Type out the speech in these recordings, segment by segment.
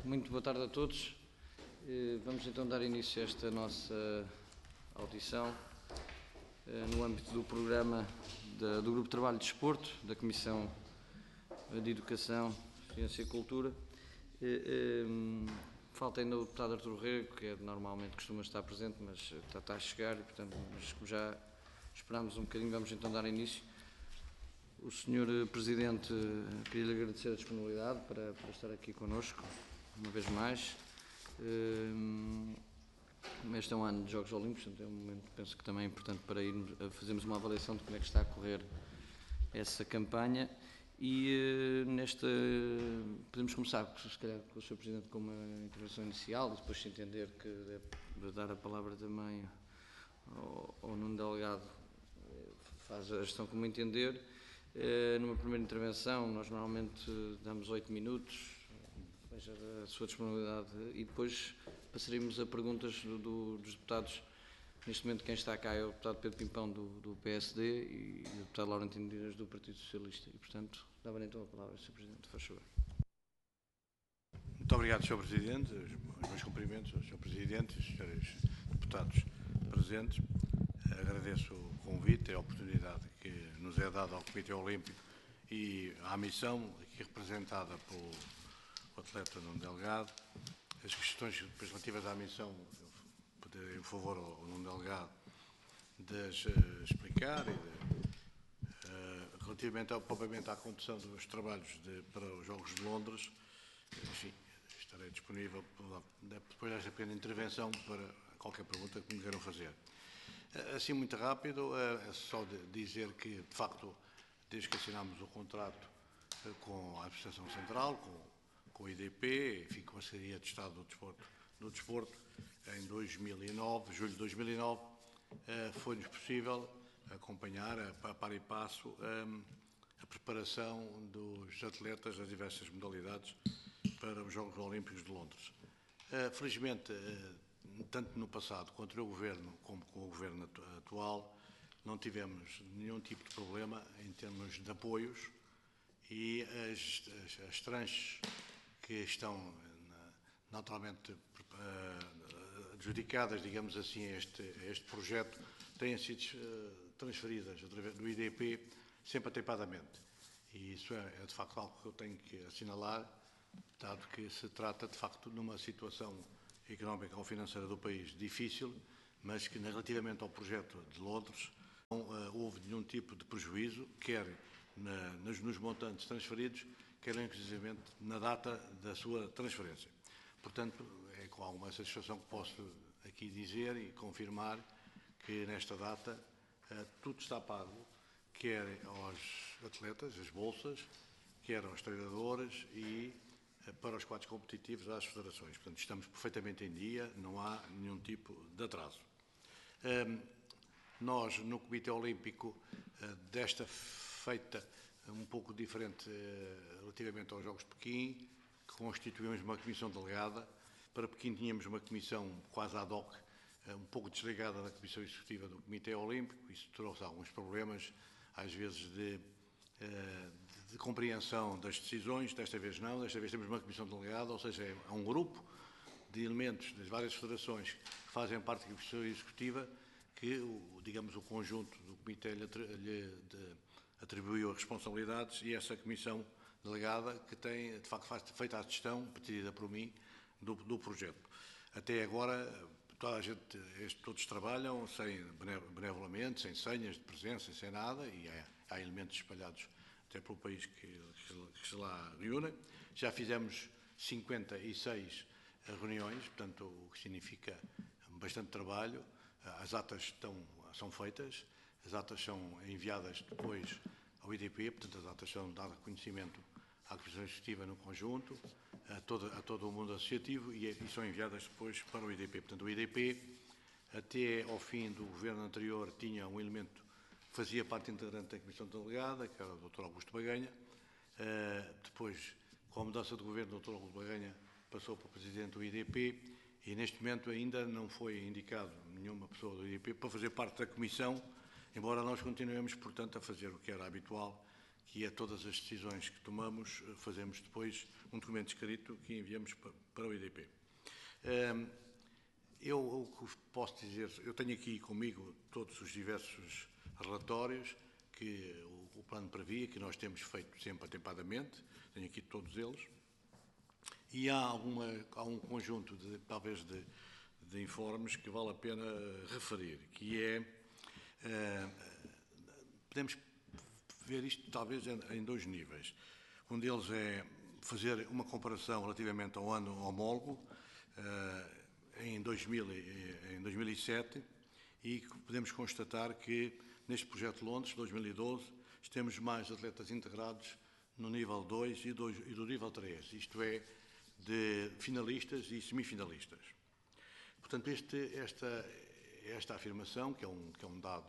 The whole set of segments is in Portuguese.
Muito boa tarde a todos. Vamos então dar início a esta nossa audição no âmbito do programa do Grupo de Trabalho de Desporto, da Comissão de Educação, Ciência e Cultura. Falta ainda o deputado Artur Rego, que normalmente costuma estar presente, mas está a chegar e, portanto, já esperamos um bocadinho, vamos então dar início. O Sr. Presidente, queria-lhe agradecer a disponibilidade para estar aqui connosco, uma vez mais. Este é um ano de Jogos Olímpicos, portanto é um momento, penso que também é importante para fazermos uma avaliação de como é que está a correr essa campanha. E podemos começar, se calhar, com o Sr. Presidente com uma intervenção inicial e depois, se entender que deve dar a palavra também ao Nuno Delgado, faz a gestão como entender. Numa primeira intervenção, nós normalmente damos 8 minutos, veja a sua disponibilidade, e depois passaremos a perguntas dos deputados. Neste momento quem está cá é o deputado Pedro Pimpão do PSD e o deputado Laurentino Dias do Partido Socialista. E, portanto, dava-lhe então a palavra, Sr. Presidente, faz favor. Muito obrigado, Sr. Presidente. Os meus cumprimentos ao Sr. Presidente e aos senhores deputados presentes. Agradeço o convite e a oportunidade que nos é dada ao Comitê Olímpico e à missão aqui representada pelo atleta Nuno Delgado. As questões depois relativas à missão, poder em favor ao Nuno Delgado de explicar relativamente propriamente à condução dos trabalhos para os Jogos de Londres. Enfim, estarei disponível depois desta pequena intervenção para qualquer pergunta que me queiram fazer. Assim, muito rápido, é só dizer que, de facto, desde que assinámos o contrato com a Administração Central, com o IDP, enfim, com a Secretaria de Estado do Desporto, em 2009, julho de 2009, foi-nos possível acompanhar, a par e passo, a preparação dos atletas das diversas modalidades para os Jogos Olímpicos de Londres. Felizmente, tanto no passado quanto no governo, como com o governo atual, não tivemos nenhum tipo de problema em termos de apoios e as tranches que estão naturalmente adjudicadas, digamos assim, a este projeto, têm sido transferidas através do IDP sempre atempadamente. E isso é de facto algo que eu tenho que assinalar, dado que se trata de facto de uma situação económica ou financeira do país difícil, mas que relativamente ao projeto de Londres não houve nenhum tipo de prejuízo, quer nos montantes transferidos, quer inclusivamente na data da sua transferência. Portanto, é com alguma satisfação que posso aqui dizer e confirmar que nesta data tudo está pago, quer aos atletas, as bolsas, quer aos treinadores e para os quadros competitivos às federações. Portanto, estamos perfeitamente em dia, não há nenhum tipo de atraso. Nós, no Comitê Olímpico, desta feita um pouco diferente relativamente aos Jogos de Pequim, constituímos uma comissão delegada. Para Pequim tínhamos uma comissão quase ad hoc, um pouco desligada da Comissão Executiva do Comitê Olímpico. Isso trouxe alguns problemas, às vezes de compreensão das decisões. Desta vez não, desta vez temos uma comissão delegada, ou seja, é um grupo de elementos das várias federações que fazem parte da Comissão Executiva que, digamos, o conjunto do Comitê lhe atribuiu responsabilidades, e essa comissão delegada que tem, de facto, feito a gestão, pedida por mim, do projeto. Até agora, toda a gente, todos trabalham benevolamente, sem senhas de presença, sem nada, e há elementos espalhados até pelo país que se lá reúnem. Já fizemos 56 reuniões, portanto, o que significa bastante trabalho. As atas são feitas, as atas são enviadas depois ao IDP, portanto, as atas são dadas conhecimento à Comissão Executiva no conjunto, a todo o mundo associativo, e são enviadas depois para o IDP. Portanto, o IDP, até ao fim do governo anterior, tinha um elemento que fazia parte integrante da Comissão Delegada, que era o Dr. Augusto Baganha. Depois, com a mudança de governo, o Dr. Augusto Baganha passou para o Presidente do IDP, e neste momento ainda não foi indicado nenhuma pessoa do IDP para fazer parte da Comissão, embora nós continuemos, portanto, a fazer o que era habitual, que é todas as decisões que tomamos, fazemos depois um documento escrito que enviamos para o IDP. O que posso dizer, eu tenho aqui comigo todos os diversos relatórios que o plano previa, que nós temos feito sempre atempadamente, tenho aqui todos eles, e há um conjunto, talvez, de informes que vale a pena referir, que é, podemos ver isto talvez em dois níveis. Um deles é fazer uma comparação relativamente ao ano homólogo, em 2007, e podemos constatar que neste projeto de Londres, 2012, temos mais atletas integrados no nível 2 e do nível 3, isto é, de finalistas e semifinalistas. Portanto, esta afirmação, que é um dado,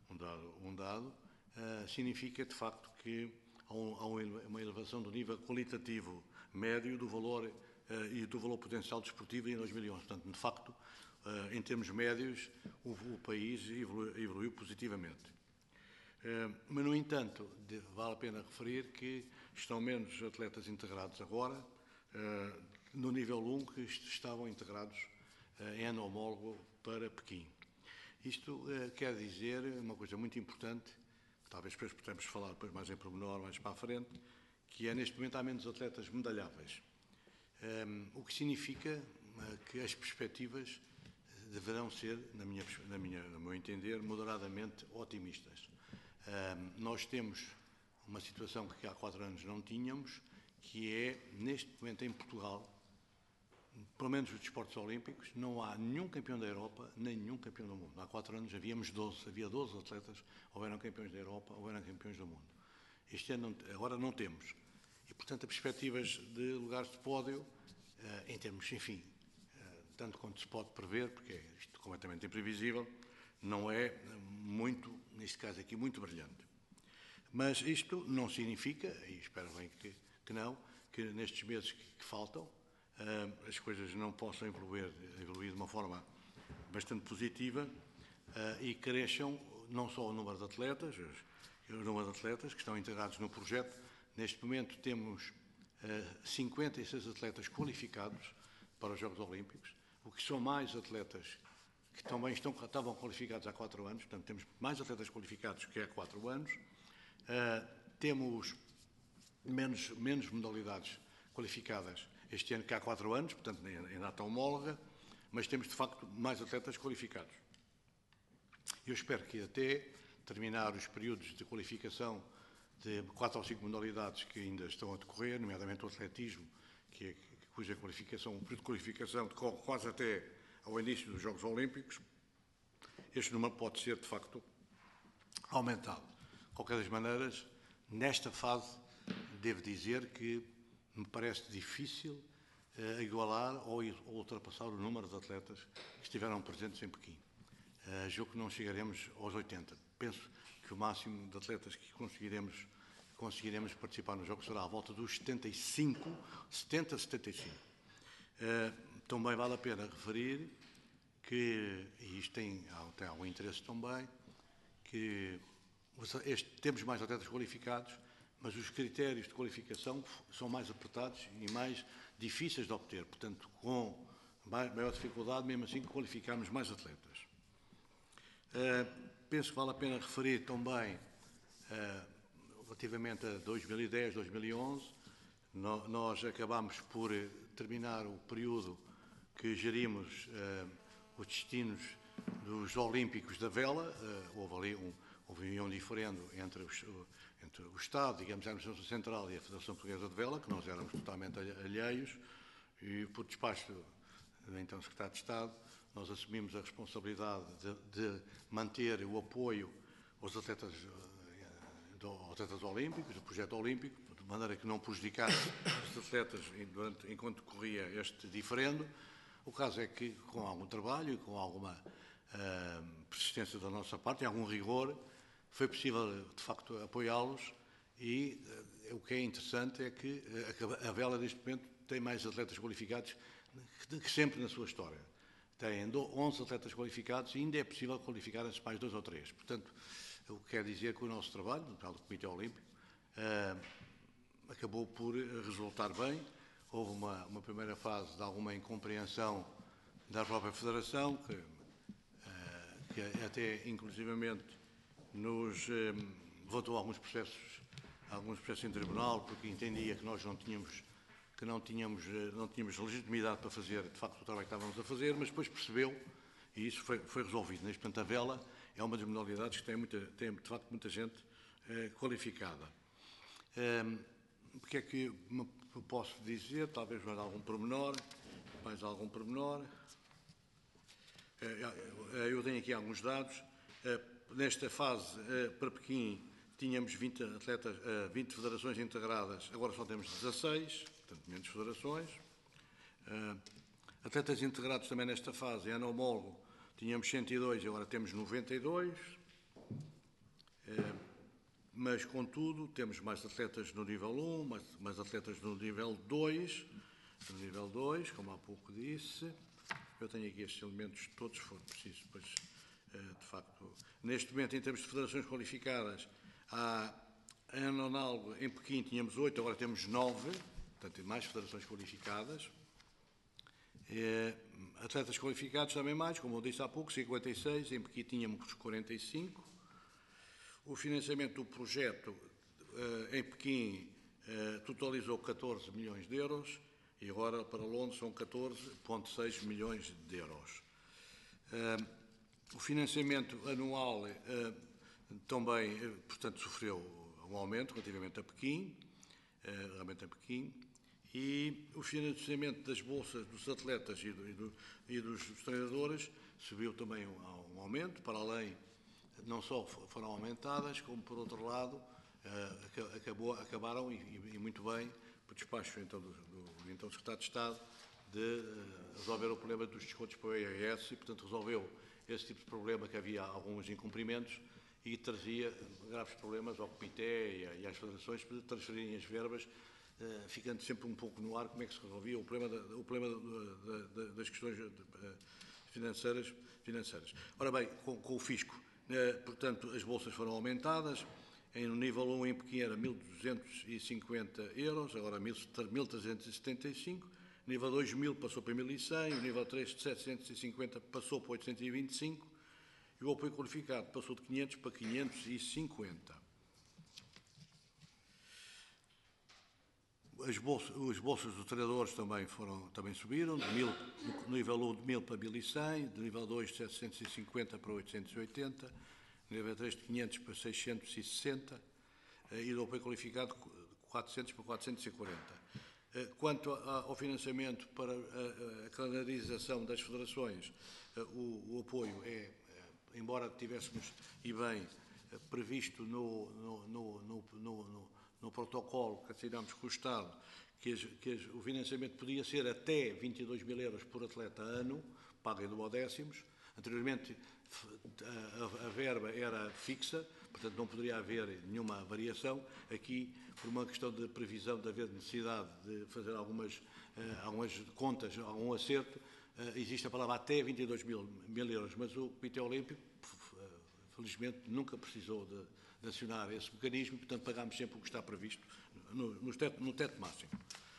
significa de facto que há uma elevação do nível qualitativo médio do valor e do valor potencial desportivo em 2011. Portanto, de facto, em termos médios, o país evoluiu positivamente. Mas, no entanto, vale a pena referir que estão menos atletas integrados agora no nível 1 que estavam integrados em ano homólogo para Pequim. Isto quer dizer uma coisa muito importante, talvez depois podemos falar depois mais em pormenor, mais para a frente, que é, neste momento, há menos atletas medalháveis. O que significa que as perspectivas deverão ser, no meu entender, moderadamente otimistas. Nós temos uma situação que há 4 anos não tínhamos, que é, neste momento em Portugal, pelo menos os desportos olímpicos, não há nenhum campeão da Europa, nem nenhum campeão do mundo. Há 4 anos havia 12 atletas, ou eram campeões da Europa, ou eram campeões do mundo. Este ano, agora não temos. E, portanto, as perspectivas de lugares de pódio, em termos, enfim, tanto quanto se pode prever, porque é isto completamente imprevisível, não é muito, neste caso aqui, muito brilhante. Mas isto não significa, e espero bem que não, que nestes meses que faltam, as coisas não possam evoluir de uma forma bastante positiva e cresçam não só o número de atletas, que estão integrados no projeto. Neste momento temos 56 atletas qualificados para os Jogos Olímpicos, o que são mais atletas que também estavam qualificados há 4 anos, portanto temos mais atletas qualificados que há 4 anos, temos menos modalidades qualificadas este ano que há 4 anos, portanto em data homóloga, mas temos de facto mais atletas qualificados. Eu espero que até terminar os períodos de qualificação de 4 ou 5 modalidades que ainda estão a decorrer, nomeadamente o atletismo, cuja qualificação, o período de qualificação decorre quase até ao início dos Jogos Olímpicos, este número pode ser, de facto, aumentado. De qualquer das maneiras, nesta fase, devo dizer que me parece difícil igualar ou ultrapassar o número de atletas que estiveram presentes em Pequim. Julgo que não chegaremos aos 80. Penso que o máximo de atletas que conseguiremos participar nos Jogos será à volta dos 70, 75. Também vale a pena referir que, e isto tem algum interesse também, que temos mais atletas qualificados, mas os critérios de qualificação são mais apertados e mais difíceis de obter. Portanto, com maior dificuldade, mesmo assim, qualificamos mais atletas. Penso que vale a pena referir também, relativamente a 2010, 2011, nós acabámos por terminar o período que gerimos os destinos dos Olímpicos da Vela. Houve um diferendo entre o Estado, digamos, a Administração Central e a Federação Portuguesa de Vela, que nós éramos totalmente alheios, e por despacho do então Secretário de Estado, nós assumimos a responsabilidade de manter o apoio aos atletas olímpicos, do projeto olímpico, de maneira que não prejudicasse os atletas enquanto corria este diferendo. O caso é que, com algum trabalho e com alguma persistência da nossa parte e algum rigor, foi possível, de facto, apoiá-los e o que é interessante é que a Vela, neste momento, tem mais atletas qualificados que sempre na sua história. Tem 11 atletas qualificados e ainda é possível qualificarem-se mais 2 ou 3. Portanto, o que quer dizer que o nosso trabalho, do Comitê Olímpico, acabou por resultar bem. Houve uma primeira fase de alguma incompreensão da própria Federação, que até inclusivamente nos levantou alguns processos em tribunal, porque entendia que nós não tínhamos legitimidade para fazer, de facto, o trabalho que estávamos a fazer, mas depois percebeu, e isso foi resolvido. Portanto, a vela é uma das modalidades que tem de facto, muita gente qualificada. O que é que posso dizer? Talvez mais algum pormenor. Eu tenho aqui alguns dados. Nesta fase, para Pequim, tínhamos 20 federações integradas, agora só temos 16, portanto, menos federações. Atletas integrados também nesta fase, em homólogo, tínhamos 102, agora temos 92. Mas, contudo, temos mais atletas no nível 1, mais atletas no nível 2, como há pouco disse. Eu tenho aqui estes elementos todos, se for preciso, pois, de facto. Neste momento, em termos de federações qualificadas, em análogo, em Pequim, tínhamos 8, agora temos 9, portanto, mais federações qualificadas. Atletas qualificados também mais, como eu disse há pouco, 56, em Pequim tínhamos 45. O financiamento do projeto em Pequim totalizou 14 milhões de euros e agora para Londres são 14,6 milhões de euros. O financiamento anual também, portanto, sofreu um aumento relativamente a Pequim, e o financiamento das bolsas dos atletas e dos treinadores subiu também a um aumento, para além, não só foram aumentadas, como, por outro lado, acabaram, e muito bem, por despacho então, do Secretário de Estado, de resolver o problema dos descontos para o IRS e, portanto, resolveu esse tipo de problema, que havia alguns incumprimentos e trazia graves problemas ao Comitê e às federações para transferirem as verbas, ficando sempre um pouco no ar como é que se resolvia o problema das questões financeiras. Ora bem, com o fisco, portanto, as bolsas foram aumentadas. No nível 1 em Pequim era 1.250 euros, agora 1.375. Nível 2, 1.000 passou para 1.100. O nível 3, de 750 passou para 825. E o apoio qualificado passou de 500 para 550. As bolsas dos treinadores também subiram, no nível 1 de 1.000 para 1.100, do nível 2 de 750 para 880, no nível 3 de 500 para 660 e do apoio qualificado de 400 para 440. Quanto ao financiamento para a calendarização das federações, o apoio é, embora tivéssemos e bem previsto no protocolo que assinámos com o Estado, que o financiamento podia ser até 22 mil euros por atleta ano, pago em duodécimos. Anteriormente a verba era fixa, portanto não poderia haver nenhuma variação. Aqui, por uma questão de previsão de haver necessidade de fazer algumas contas, algum acerto, existe a palavra até 22 mil euros, mas o Comitê Olímpico, felizmente, nunca precisou de acionar esse mecanismo, portanto pagámos sempre o que está previsto no teto máximo.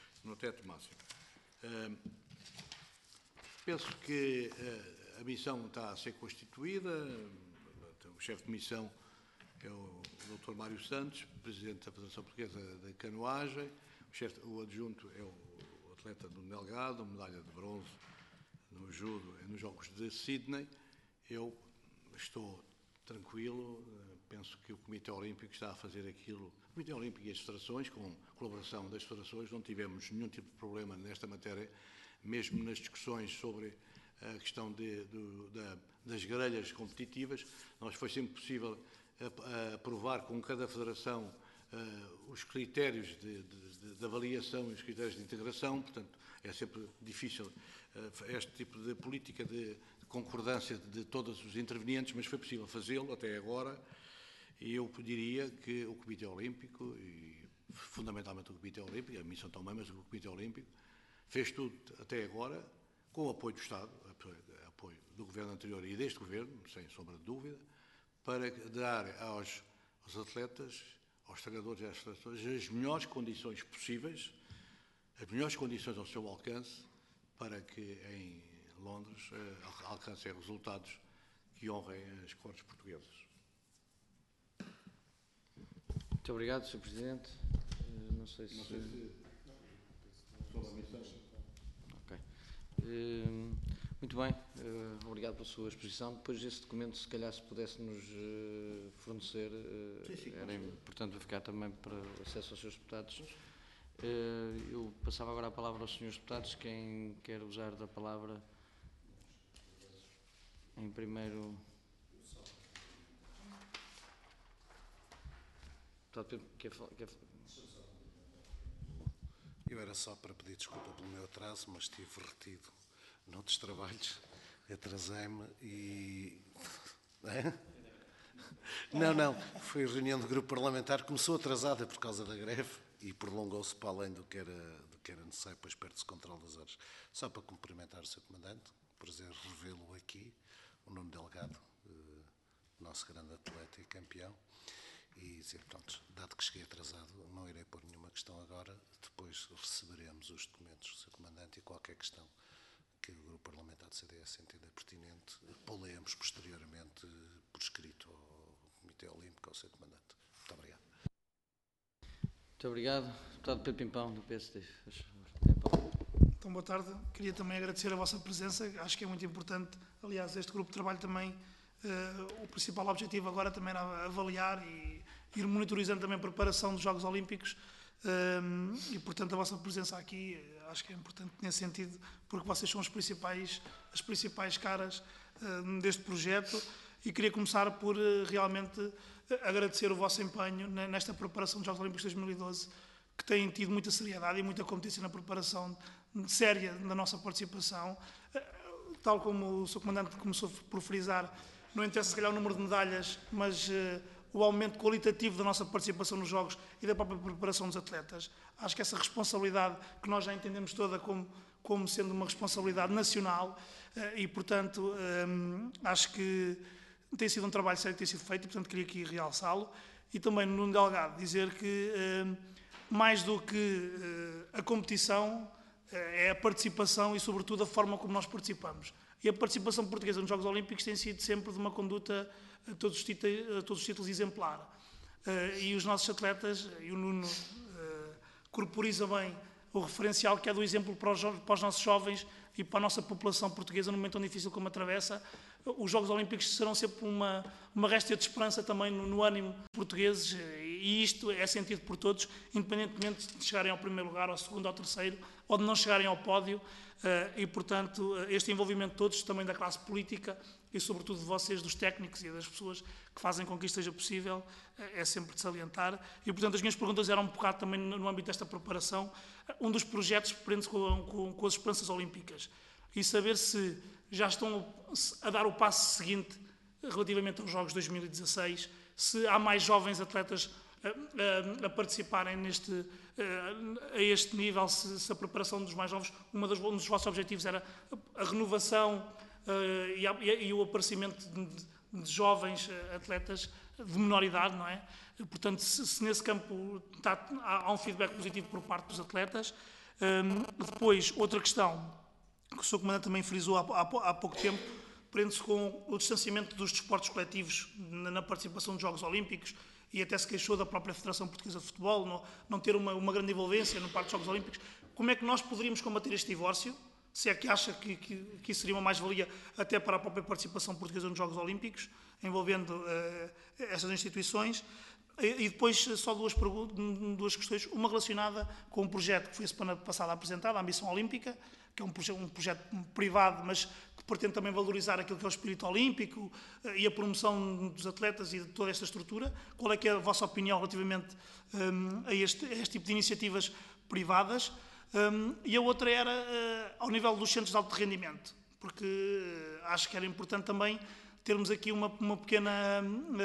Penso que a missão está a ser constituída. O chefe de missão é o Dr. Mário Santos, presidente da Federação Portuguesa de Canoagem. O adjunto é o atleta do Delgado, medalha de bronze no judo nos Jogos de Sydney. Eu estou tranquilo, penso que o Comitê Olímpico está a fazer aquilo. O Comitê Olímpico e as federações, com colaboração das federações, não tivemos nenhum tipo de problema nesta matéria, mesmo nas discussões sobre a questão das grelhas competitivas. Foi sempre possível aprovar com cada federação os critérios de avaliação e os critérios de integração, portanto é sempre difícil este tipo de política de concordância de todos os intervenientes, mas foi possível fazê-lo até agora, e eu diria que o Comitê Olímpico, e fundamentalmente o Comitê Olímpico, a missão também, mas o Comitê Olímpico, fez tudo até agora com o apoio do Estado, apoio do Governo anterior e deste Governo, sem sombra de dúvida, para dar aos atletas, aos treinadores e às federações as melhores condições possíveis, as melhores condições ao seu alcance, para que em Londres alcancem resultados que honrem as cores portuguesas. Muito obrigado, Sr. Presidente. Não sei se... Sobre a missão. Ok. Muito bem, obrigado pela sua exposição. Depois desse documento, se calhar se pudesse nos fornecer, era importante verificar também para acesso aos seus deputados. Eu passava agora a palavra aos senhores deputados. Quem quer usar da palavra em primeiro? Eu era só para pedir desculpa pelo meu atraso, mas estive retido noutros trabalhos, atrasei-me e... Não, foi a reunião do grupo parlamentar, começou atrasada por causa da greve e prolongou-se para além do que era necessário, depois perde-se controle das horas. Só para cumprimentar o Sr. Comandante, prazer revê-lo aqui, o Nuno Delgado, nosso grande atleta e campeão. E dizer, pronto, dado que cheguei atrasado, não irei pôr nenhuma questão agora, depois receberemos os documentos do Sr. Comandante e qualquer questão que o Grupo Parlamentar do CDS entenda pertinente, pô-la-emos posteriormente por escrito ao Comitê Olímpico, ao Sr. Comandante. Muito obrigado. Muito obrigado. Deputado Pedro Pimpão, do PSD. Então, boa tarde. Queria também agradecer a vossa presença. Acho que é muito importante. Aliás, este grupo de trabalho também, o principal objetivo agora também era avaliar e ir monitorizando também a preparação dos Jogos Olímpicos e, portanto, a vossa presença aqui acho que é importante nesse sentido, porque vocês são as principais caras deste projeto e queria começar por realmente agradecer o vosso empenho nesta preparação dos Jogos Olímpicos de 2012, que têm tido muita seriedade e muita competência na preparação séria da nossa participação. Tal como o Sr. Comandante começou por frisar, não interessa se calhar o número de medalhas, mas o aumento qualitativo da nossa participação nos Jogos e da própria preparação dos atletas. Acho que essa responsabilidade, que nós já entendemos toda como sendo uma responsabilidade nacional, e portanto acho que tem sido um trabalho sério que tem sido feito, e portanto queria aqui realçá-lo. E também no Nuno Delgado dizer que mais do que a competição é a participação e sobretudo a forma como nós participamos. E a participação portuguesa nos Jogos Olímpicos tem sido sempre de uma conduta a todos os títulos exemplar. E os nossos atletas, e o Nuno corporiza bem o referencial que é do exemplo para os nossos jovens e para a nossa população portuguesa num momento tão difícil como atravessa. Os Jogos Olímpicos serão sempre uma réstia de esperança também no ânimo portugueses, e isto é sentido por todos, independentemente de chegarem ao primeiro lugar, ao segundo, ao terceiro, ou de não chegarem ao pódio. E, portanto, este envolvimento de todos, também da classe política e, sobretudo, de vocês, dos técnicos e das pessoas que fazem com que isto seja possível, é sempre de salientar. E, portanto, as minhas perguntas eram um bocado também no âmbito desta preparação. Um dos projetos prende-se com as esperanças olímpicas e saber se já estão a dar o passo seguinte relativamente aos Jogos 2016, se há mais jovens atletas a participarem a este nível, se a preparação dos mais jovens, um dos vossos objetivos era a renovação e o aparecimento de jovens atletas de menor idade, não é? Portanto, se nesse campo há um feedback positivo por parte dos atletas. Depois, outra questão que o Sr. Comandante também frisou há pouco tempo, prende-se com o distanciamento dos desportos coletivos na participação dos Jogos Olímpicos, e até se queixou da própria Federação Portuguesa de Futebol não ter uma grande envolvência no parte dos Jogos Olímpicos. Como é que nós poderíamos combater este divórcio? Se é que acha que isso seria uma mais-valia até para a própria participação portuguesa nos Jogos Olímpicos, envolvendo essas instituições. E depois só duas questões, uma relacionada com um projeto que foi a semana passada apresentado, a Ambição Olímpica, que é um projeto privado, mas que pretende também valorizar aquilo que é o espírito olímpico e a promoção dos atletas e de toda esta estrutura. Qual é que é a vossa opinião relativamente a este tipo de iniciativas privadas? E a outra era ao nível dos centros de alto rendimento, porque acho que era importante também termos aqui uma pequena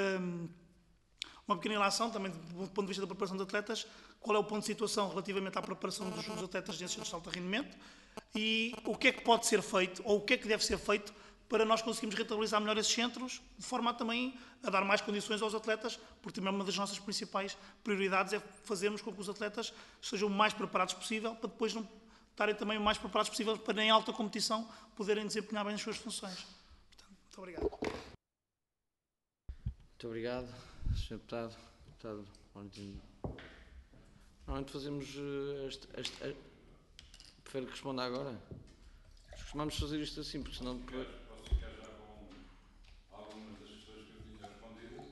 ilação também do ponto de vista da preparação de atletas. Qual é o ponto de situação relativamente à preparação dos atletas nesses centros de alto rendimento e o que é que pode ser feito ou o que é que deve ser feito para nós conseguirmos rentabilizar melhor esses centros, de forma a também a dar mais condições aos atletas, porque também uma das nossas principais prioridades é fazermos com que os atletas sejam o mais preparados possível, para depois não estarem também o mais preparados possível para, em alta competição, poderem desempenhar bem as suas funções. Portanto, muito obrigado. Muito obrigado, Sr. Deputado. Deputado Valentim. Normalmente fazemos prefere que responda agora? Costumamos fazer isto assim, porque senão depois... Posso ficar já com algumas das questões que eu tinha respondido?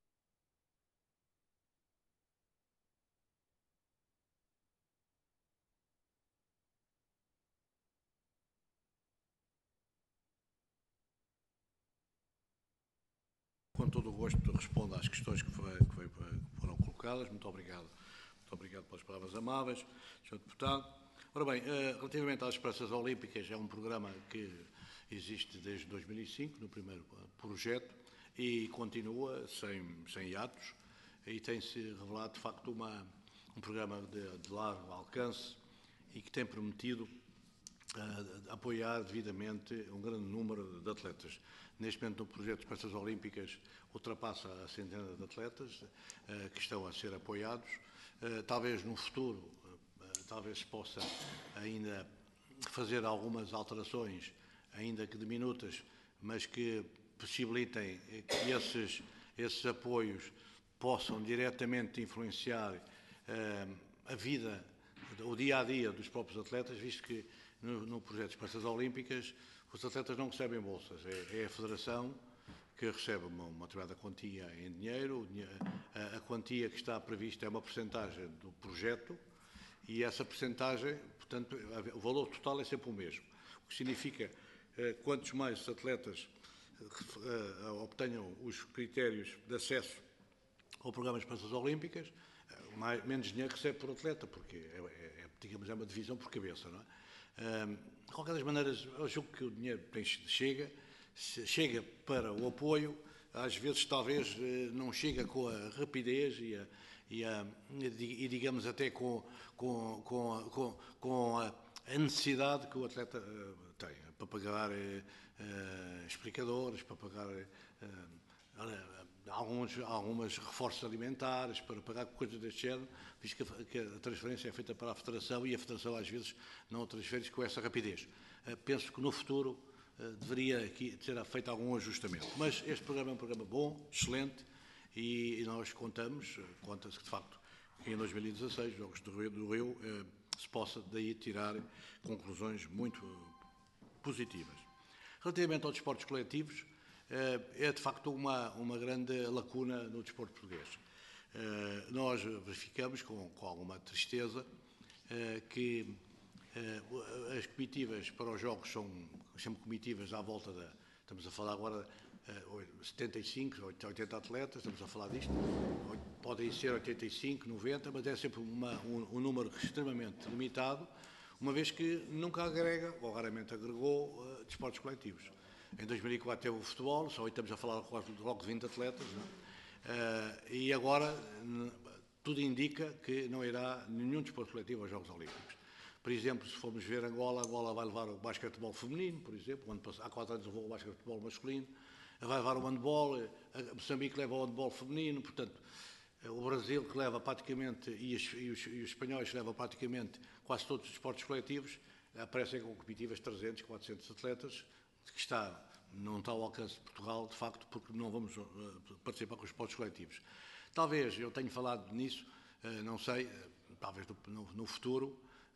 Com todo o gosto respondo às questões que foram colocadas. Muito obrigado. Muito obrigado pelas palavras amáveis, Sr. Deputado. Ora bem, relativamente às Praças Olímpicas, é um programa que existe desde 2005, no primeiro projeto, e continua sem hiatos, e tem-se revelado, de facto, um programa de largo alcance e que tem permitido apoiar devidamente um grande número de atletas. Neste momento, no projeto das Praças Olímpicas, ultrapassa a centena de atletas que estão a ser apoiados. Talvez no futuro, talvez se possa ainda fazer algumas alterações, ainda que diminutas, mas que possibilitem que esses apoios possam diretamente influenciar a vida, o dia-a-dia dos próprios atletas, visto que no projeto das Praças Olímpicas os atletas não recebem bolsas, é a Federação que recebe uma determinada quantia em dinheiro, a quantia que está prevista é uma percentagem do projeto e essa percentagem, portanto, o valor total é sempre o mesmo, o que significa quantos mais atletas obtenham os critérios de acesso ao programa das Praças Olímpicas, menos dinheiro recebe por atleta, porque digamos, é uma divisão por cabeça, não é? De qualquer das maneiras, eu julgo que o dinheiro chega para o apoio, às vezes talvez não chega com a rapidez e digamos até com a necessidade que o atleta tem, para pagar explicadores, para pagar algumas reforços alimentares, para pagar coisas deste género, visto que a transferência é feita para a Federação e a Federação às vezes não transfere com essa rapidez. Penso que no futuro deveria aqui ser feito algum ajustamento. Mas este programa é um programa bom, excelente, e nós conta-se que de facto em 2016, Jogos do Rio, se possa daí tirar conclusões muito positivas. Relativamente aos desportos coletivos, é de facto uma grande lacuna no desporto português. Nós verificamos com alguma tristeza que as comitivas para os Jogos são sempre comitivas à volta estamos a falar agora de 75, 80 atletas, estamos a falar disto, podem ser 85, 90, mas é sempre um número extremamente limitado, uma vez que nunca agrega, ou raramente agregou, desportos coletivos. Em 2004 teve o futebol, só estamos a falar logo de 20 atletas, não é? E agora tudo indica que não irá nenhum desporto coletivo aos Jogos Olímpicos. Por exemplo, se formos ver Angola vai levar o basquetebol feminino, por exemplo, há 4 anos levou o basquetebol masculino, vai levar o handball, Moçambique leva o handball feminino, portanto, o Brasil que leva praticamente, e os espanhóis que levam praticamente quase todos os desportos coletivos, aparecem com comitivas de 300, 400 atletas, que não está ao alcance de Portugal, de facto, porque não vamos participar com os esportes coletivos. Talvez, eu tenho falado nisso, não sei, talvez no futuro,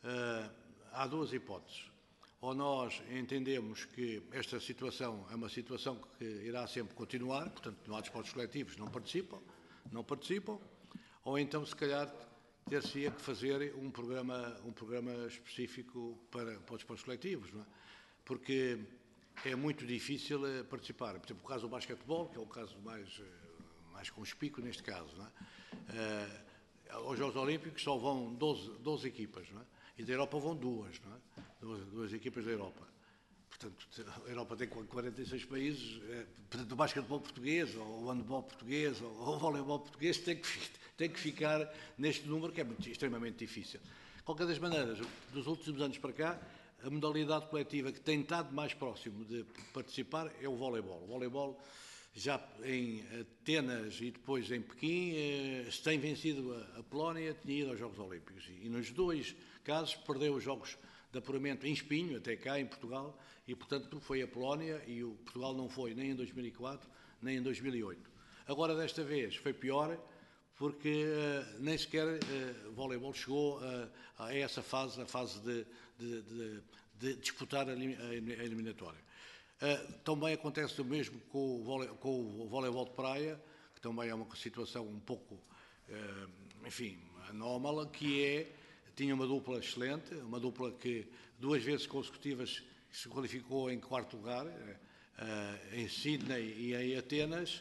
há duas hipóteses. Ou nós entendemos que esta situação é uma situação que irá sempre continuar, portanto, não há desportos coletivos, não participam, ou então, se calhar, ter-se-ia que fazer um programa específico para os desportos coletivos, não é? Porque é muito difícil participar. Por exemplo, o caso do basquetebol, que é o caso mais conspícuo neste caso, não é? Aos Jogos Olímpicos só vão 12 equipas, não é? E da Europa vão duas, não é? Duas equipas da Europa. Portanto, a Europa tem 46 países, portanto, o basquetebol português, ou o handball português, ou o voleibol português tem que ficar neste número, que é extremamente difícil. De qualquer das maneiras, dos últimos anos para cá, a modalidade coletiva que tem estado mais próximo de participar é o voleibol. O voleibol, já em Atenas e depois em Pequim, se tem vencido a Polónia, tinha ido aos Jogos Olímpicos. E nos dois casos perdeu os Jogos de apuramento em Espinho, até cá em Portugal, e portanto foi a Polónia e o Portugal não foi nem em 2004 nem em 2008. Agora desta vez foi pior, porque nem sequer o voleibol chegou a essa fase, a fase de disputar a eliminatória. Também acontece o mesmo com o voleibol de praia, que também é uma situação um pouco, enfim, anómala, tinha uma dupla excelente, uma dupla que 2 vezes consecutivas se qualificou em 4º lugar, em Sydney e em Atenas,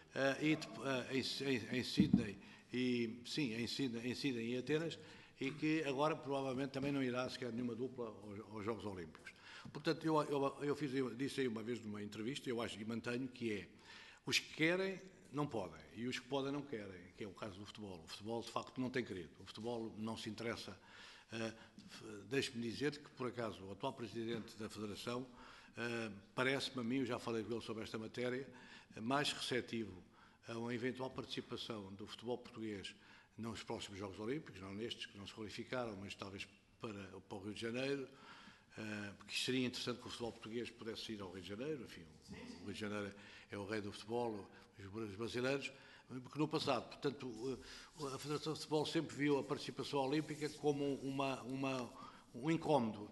em Sydney e Atenas, e que agora provavelmente também não irá sequer nenhuma dupla aos Jogos Olímpicos. Portanto, disse aí uma vez numa entrevista, eu acho e mantenho, que é os que querem não podem e os que podem não querem, que é o caso do futebol. O futebol, de facto, não tem querido. O futebol não se interessa. Deixe-me dizer que, por acaso, o atual presidente da Federação parece-me a mim, eu já falei com ele sobre esta matéria, mais receptivo a uma eventual participação do futebol português nos próximos Jogos Olímpicos, não nestes que não se qualificaram, mas talvez para o Rio de Janeiro, porque seria interessante que o futebol português pudesse ir ao Rio de Janeiro. Enfim, o Rio de Janeiro é o rei do futebol, os brasileiros, porque no passado, portanto, a Federação de Futebol sempre viu a participação olímpica como um incómodo.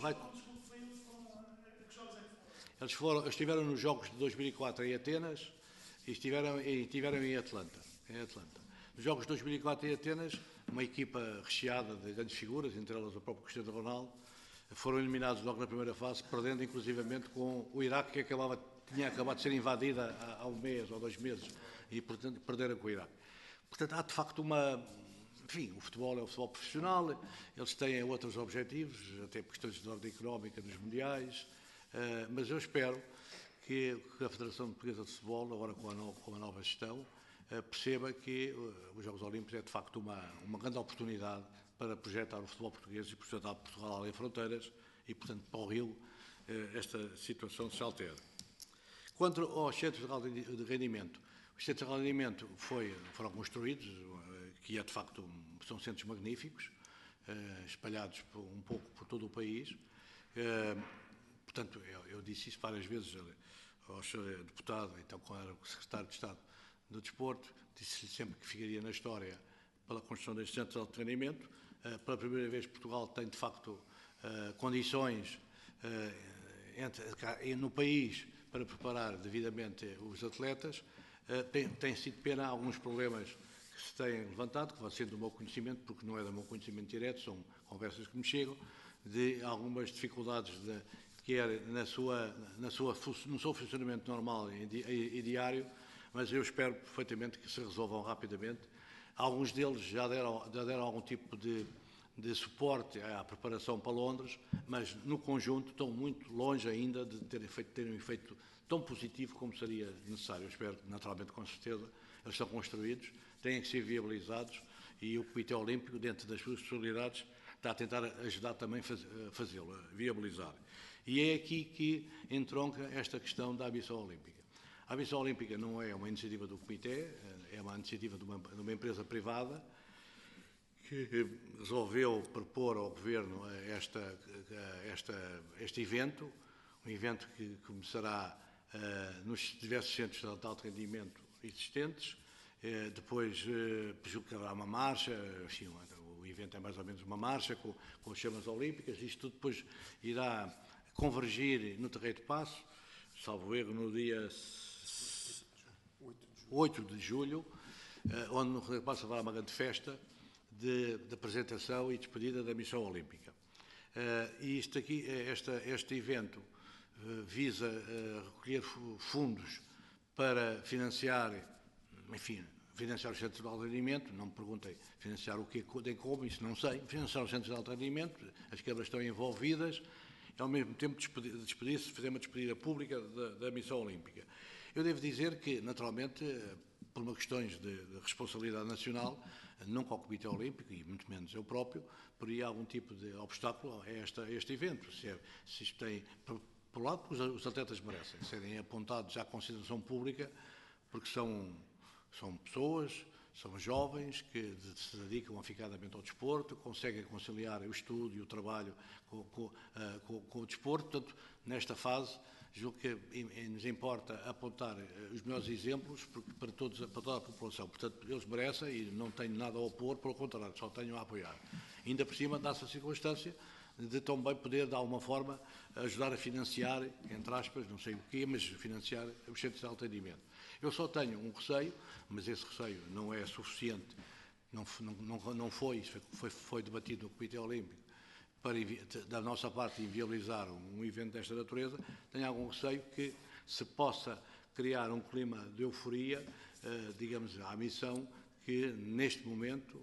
Eles estiveram nos Jogos de 2004 em Atenas e estiveram em Atlanta. Nos Jogos de 2004 em Atenas, uma equipa recheada de grandes figuras, entre elas o próprio Cristiano Ronaldo, foram eliminados logo na primeira fase, perdendo inclusivamente com o Iraque, que tinha acabado de ser invadida há 1 mês ou 2 meses, e portanto perderam com o Iraque. Portanto, há de facto enfim, o futebol é o futebol profissional, eles têm outros objetivos, até por questões de ordem económica nos mundiais, mas eu espero que a Federação Portuguesa de Futebol, agora com a nova gestão, perceba que os Jogos Olímpicos é de facto uma grande oportunidade para projetar o futebol português e projetar Portugal além fronteiras e, portanto, para o Rio esta situação se altera. Quanto aos centros de rendimento, os centros de rendimento foram construídos, que de facto são centros magníficos, espalhados um pouco por todo o país. Portanto, eu disse isso várias vezes ao Sr. Deputado, então quando era o Secretário de Estado do Desporto, disse-lhe sempre que ficaria na história pela construção destes centros de alto rendimento. Pela primeira vez Portugal tem de facto condições no país para preparar devidamente os atletas. Tem sido pena alguns problemas que se têm levantado, que vão sendo do meu conhecimento, porque não é do meu conhecimento direto, são conversas que me chegam, de algumas dificuldades quer no seu funcionamento normal e diário, mas eu espero perfeitamente que se resolvam rapidamente. Alguns deles já deram algum tipo de suporte à preparação para Londres, mas no conjunto estão muito longe ainda de terem um efeito tão positivo como seria necessário. Eu espero, naturalmente, com certeza, eles estão construídos, têm que ser viabilizados e o Comitê Olímpico, dentro das suas possibilidades, está a tentar ajudar também a fazê-lo, a viabilizar. E é aqui que entronca esta questão da ambição olímpica. A ambição olímpica não é uma iniciativa do Comitê, é uma iniciativa de uma empresa privada que resolveu propor ao Governo este evento, um evento que começará nos diversos centros de alto rendimento existentes. Depois, presumo que haverá uma marcha, enfim, o evento é mais ou menos uma marcha com as chamas olímpicas. Isto tudo depois irá convergir no Terreiro de Paço, salvo erro, no dia 8 de julho, onde no Terreiro de Paço haverá uma grande festa de apresentação e despedida da missão olímpica. E este evento visa recolher fundos para financiar os centros de alto rendimento. Não me perguntem financiar o que, nem como, isso não sei. Financiar os centros de alto rendimento, as câmaras estão envolvidas, e ao mesmo tempo fazer uma despedida pública da missão olímpica. Eu devo dizer que, naturalmente, por uma questões de responsabilidade nacional, nunca ao Comitê Olímpico, e muito menos eu próprio, poria algum tipo de obstáculo a este evento. Se isto tem, por um lado, os atletas merecem serem apontados à consideração pública, porque são pessoas, são jovens que se dedicam afincadamente ao desporto, conseguem conciliar o estudo e o trabalho com o desporto. Portanto, nesta fase, julgo que nos importa apontar os melhores exemplos para toda a população. Portanto, eles merecem e não tenho nada a opor, pelo contrário, só tenho a apoiar. Ainda por cima, dá-se a circunstância de também poder, de alguma forma, ajudar a financiar, entre aspas, não sei o quê, mas financiar os centros de alto rendimento. Eu só tenho um receio, mas esse receio não é suficiente, foi debatido no Comitê Olímpico, para, da nossa parte, inviabilizar um evento desta natureza. Tenho algum receio que se possa criar um clima de euforia, digamos, à missão, que neste momento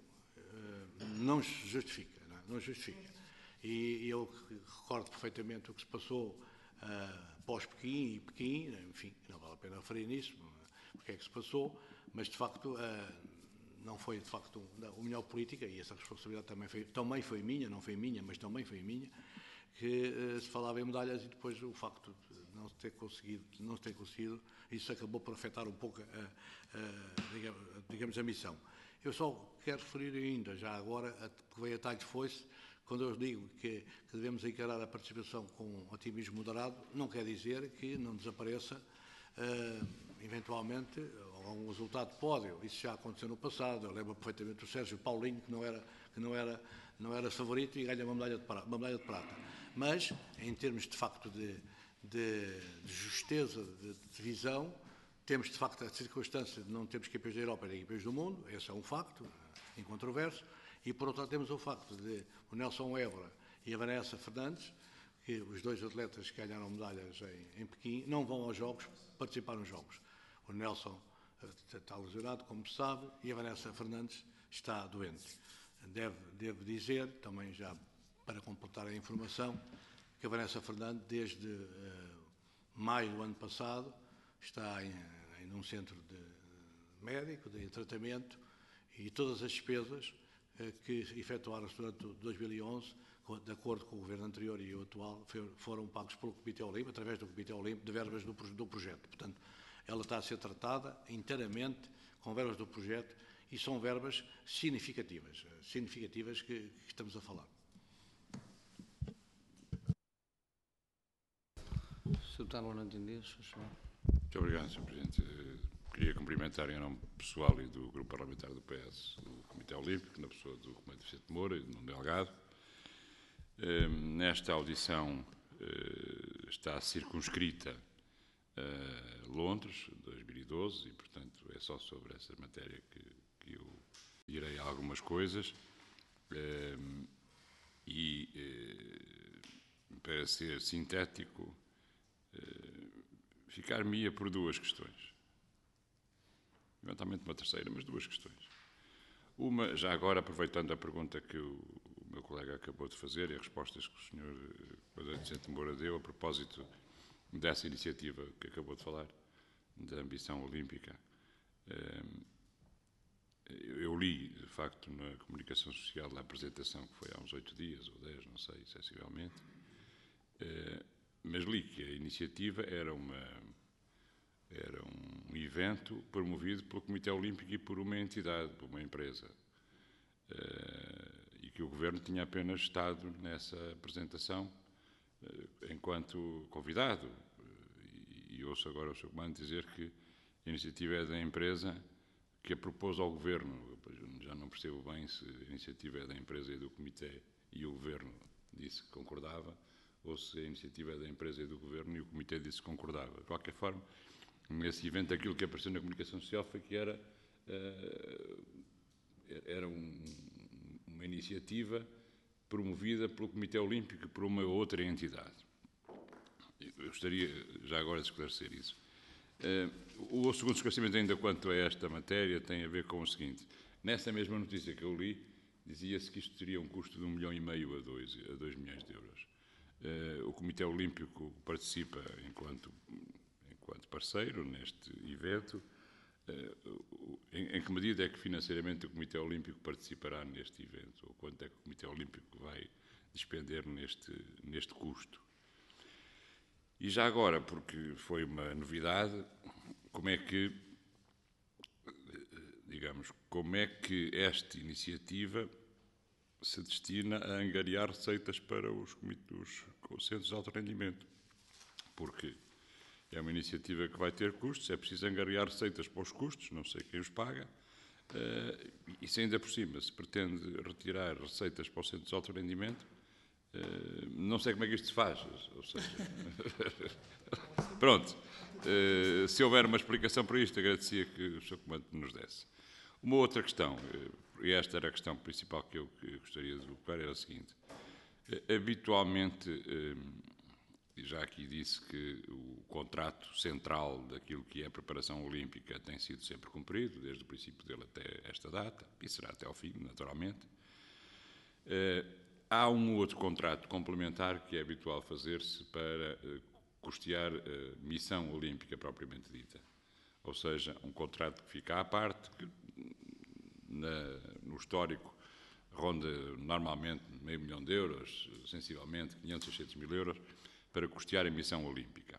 não se justifica. Não justifica. E eu recordo perfeitamente o que se passou pós-Pequim e Pequim, enfim, não vale a pena referir nisso, porque é que se passou, mas de facto não foi de facto a melhor política, e essa responsabilidade também foi minha, não foi minha, mas também foi minha, que se falava em medalhas e depois o facto de não se ter conseguido, isso acabou por afetar um pouco digamos, a missão. Eu só quero referir ainda, já agora, porque veio a talho foi-se, quando eu digo que devemos encarar a participação com otimismo moderado, não quer dizer que não desapareça, eventualmente, algum resultado de pódio. Isso já aconteceu no passado. Eu lembro perfeitamente o Sérgio Paulinho, que não era favorito e ganha uma medalha de prata. Mas, em termos de facto de justeza, de visão, temos de facto a circunstância de não termos campeões da Europa nem campeões do mundo, esse é um facto incontroverso, e por outro lado temos o facto de o Nelson Évora e a Vanessa Fernandes, que os dois atletas que ganharam medalhas em Pequim, não vão aos Jogos, participar nos Jogos. O Nelson está lesionado, como se sabe, e a Vanessa Fernandes está doente. Devo dizer, também já para completar a informação, que a Vanessa Fernandes, desde maio do ano passado, está num centro médico de tratamento, e todas as despesas que efetuaram-se durante 2011, de acordo com o governo anterior e o atual, foram pagos pelo Comitê Olímpico, através do Comitê Olímpico, de verbas do projeto. Portanto, ela está a ser tratada inteiramente com verbas do projeto, e são verbas significativas que estamos a falar. Sr. Deputado Laurentino Dias, Muito obrigado, Sr. Presidente. Queria cumprimentar em nome pessoal e do Grupo Parlamentar do PS o Comitê Olímpico, na pessoa do Comandante Vicente Moura e do Nuno Delgado. Nesta audição está circunscrita Londres, 2012, e, portanto, é só sobre essa matéria que eu direi algumas coisas. Para ser sintético, ficar-me-ia por duas questões. Eventualmente uma terceira, mas duas questões. Uma, já agora, aproveitando a pergunta que o meu colega acabou de fazer e as respostas que o Sr. Comandante Vicente Moura deu a propósito dessa iniciativa que acabou de falar, da ambição olímpica. Eu li, de facto, na comunicação social da apresentação, que foi há uns 8 dias ou 10, não sei, sensivelmente, mas li que a iniciativa era um evento promovido pelo Comitê Olímpico e por uma entidade, por uma empresa, e que o Governo tinha apenas estado nessa apresentação enquanto convidado. E ouço agora o Sr. Comandante dizer que a iniciativa é da empresa que a propôs ao Governo. Já não percebo bem se a iniciativa é da empresa e do Comitê e o Governo disse que concordava, ou se a iniciativa é da empresa e do Governo e o Comitê disse que concordava. De qualquer forma, nesse evento, aquilo que apareceu na comunicação social foi que era uma iniciativa promovida pelo Comitê Olímpico e por uma outra entidade. Eu gostaria já agora de esclarecer isso. O segundo esclarecimento ainda quanto a esta matéria tem a ver com o seguinte. Nessa mesma notícia que eu li, dizia-se que isto teria um custo de 1,5 milhão a 2 milhões de euros. O Comitê Olímpico participa enquanto parceiro neste evento. Em que medida é que financeiramente o Comitê Olímpico participará neste evento? Ou quanto é que o Comitê Olímpico vai despender neste custo? E já agora, porque foi uma novidade, como é que esta iniciativa se destina a angariar receitas para os centros de alto rendimento? Porque é uma iniciativa que vai ter custos, é preciso angariar receitas para os custos, não sei quem os paga, e se ainda por cima se pretende retirar receitas para os centros de alto rendimento, não sei como é que isto se faz, ou seja... Pronto, se houver uma explicação para isto, agradecia que o Sr. Comandante nos desse. Uma outra questão, e esta era a questão principal que eu gostaria de colocar, era a seguinte. Habitualmente, já aqui disse que o contrato central daquilo que é a preparação olímpica tem sido sempre cumprido, desde o princípio dele até esta data, e será até ao fim, naturalmente. Há um outro contrato complementar que é habitual fazer-se para custear a missão olímpica propriamente dita. Ou seja, um contrato que fica à parte, que no histórico ronda normalmente €500 mil, sensivelmente 500, 600 mil euros, para custear a missão olímpica.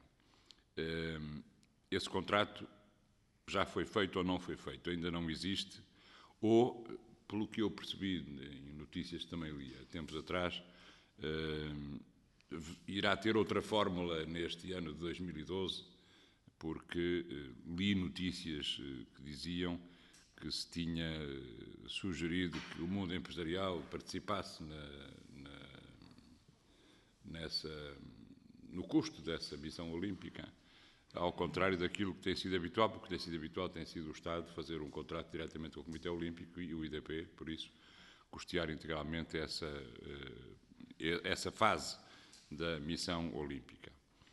Esse contrato já foi feito ou não foi feito, ainda não existe, ou, pelo que eu percebi em notícias que também li há tempos atrás, irá ter outra fórmula neste ano de 2012, porque li notícias que diziam que se tinha sugerido que o mundo empresarial participasse no custo dessa missão olímpica, ao contrário daquilo que tem sido habitual, porque tem sido habitual, tem sido o Estado fazer um contrato diretamente com o Comitê Olímpico e o IDP, por isso, custear integralmente essa fase da missão olímpica.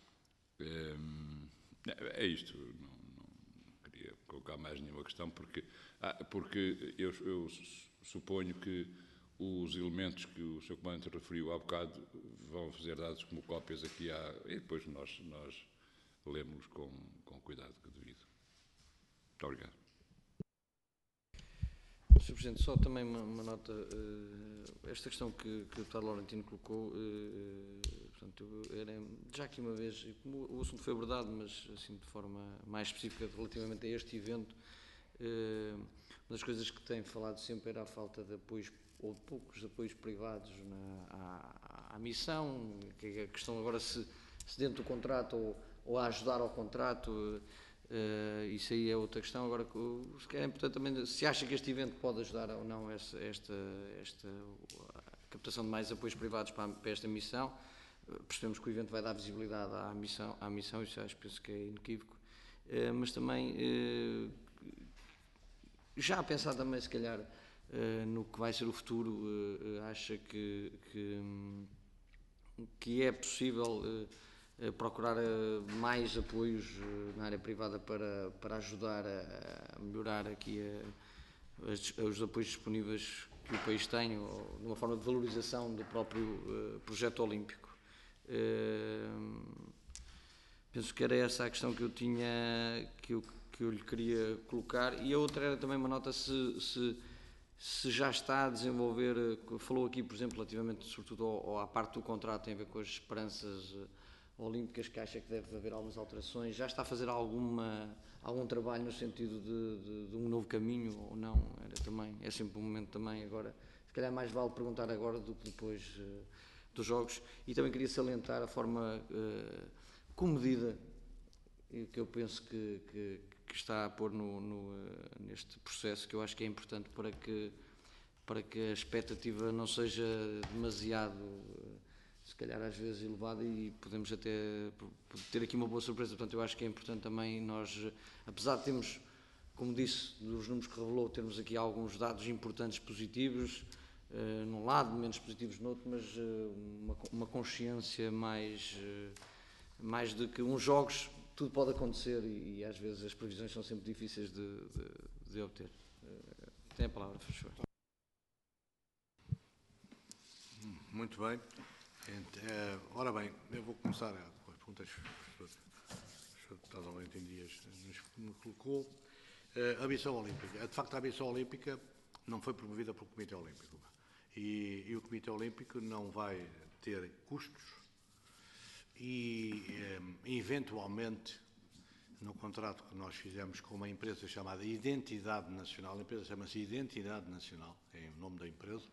É isto, não queria colocar mais nenhuma questão, porque eu suponho que os elementos que o Sr. Comandante referiu há bocado vão ser dados como cópias aqui e depois nós lemos com cuidado que devido. Muito obrigado. Sr. Presidente, só também uma nota. Esta questão que o deputado Laurentino colocou, portanto, era já aqui uma vez, como o assunto foi abordado, mas assim de forma mais específica relativamente a este evento, uma das coisas que tem falado sempre era a falta de apoios, ou de poucos apoios privados à missão, que é a questão agora se dentro do contrato ou a ajudar ao contrato. Isso aí é outra questão. Agora, se calhar é importante também, se acha que este evento pode ajudar ou não a captação de mais apoios privados para esta missão. Percebemos que o evento vai dar visibilidade à missão, isso penso que é inequívoco, mas também já a pensar também, se calhar, no que vai ser o futuro, acha que é possível procurar mais apoios na área privada para ajudar a melhorar aqui os apoios disponíveis que o país tem, ou de uma forma de valorização do próprio projeto olímpico. Penso que era essa a questão que eu tinha, que eu lhe queria colocar. E a outra era também uma nota se já está a desenvolver, falou aqui, por exemplo, relativamente sobretudo à parte do contrato, tem a ver com as esperanças olímpicas, que acha que deve haver algumas alterações, já está a fazer algum trabalho no sentido de um novo caminho ou não? É sempre um momento também agora, se calhar mais vale perguntar agora do que depois dos Jogos. E também queria salientar a forma comedida que eu penso que está a pôr neste processo, que eu acho que é importante para que a expectativa não seja demasiado, se calhar às vezes elevada, e podemos até ter aqui uma boa surpresa. Portanto, eu acho que é importante também nós, apesar de termos, como disse, dos números que revelou, termos aqui alguns dados importantes positivos num lado, menos positivos no outro, mas uma consciência mais de que uns jogos tudo pode acontecer e às vezes as previsões são sempre difíceis de obter. Tem a palavra, por favor. Muito bem. Ora bem, eu vou começar com as perguntas que o Sr. Deputado Laurentino Dias me colocou. A missão olímpica. De facto, a missão olímpica não foi promovida pelo Comitê Olímpico. E o Comitê Olímpico não vai ter custos e, eventualmente, no contrato que nós fizemos com uma empresa chamada Identidade Nacional, a empresa chama-se Identidade Nacional, é o nome da empresa,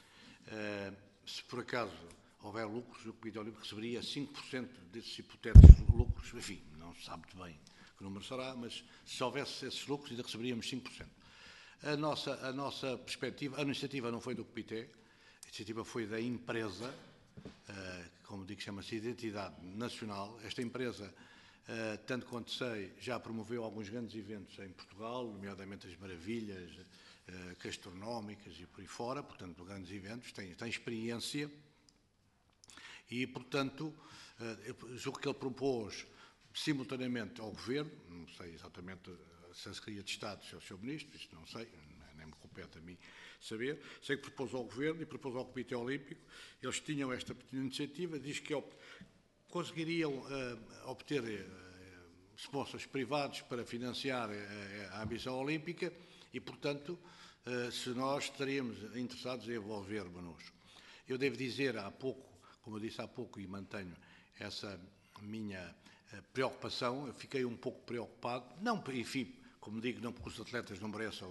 se por acaso houver lucros, o Comitê Olímpico receberia 5% desses hipotéticos lucros, enfim, não se sabe muito bem que número será, mas se houvesse esses lucros ainda receberíamos 5%. A nossa perspectiva, a iniciativa não foi do Comitê, a iniciativa foi da empresa, como digo, chama-se Identidade Nacional. Esta empresa, tanto quanto sei, já promoveu alguns grandes eventos em Portugal, nomeadamente as maravilhas gastronómicas e por aí fora, portanto, grandes eventos, tem experiência e, portanto, julgo que ele propôs simultaneamente ao Governo, não sei exatamente se a Secretaria de Estado, se é o Sr. Ministro, isto não sei, nem me compete a mim saber, sei que propôs ao Governo e propôs ao Comitê Olímpico, eles tinham esta pequena iniciativa, diz que conseguiriam obter sponsors privados para financiar a ambição olímpica e, portanto, se nós estaríamos interessados em envolvermos-nos. Eu devo dizer há pouco, como eu disse há pouco e mantenho essa minha preocupação, eu fiquei um pouco preocupado, não, enfim, como digo, não porque os atletas não mereçam